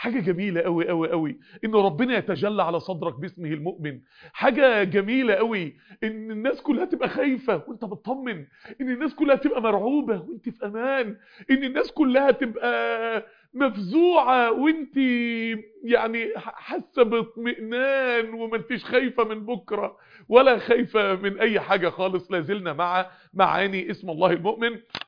حاجة جميلة قوي قوي قوي ان ربنا يتجلى على صدرك باسمه المؤمن. حاجة جميلة قوي ان الناس كلها تبقى خايفة وانت مطمن، ان الناس كلها تبقى مرعوبة وانت في امان، ان الناس كلها تبقى مفزوعة وانت يعني حاسة باطمئنان وما انتش خايفة من بكرة ولا خايفة من اي حاجة خالص. لازلنا مع معاني اسم الله المؤمن.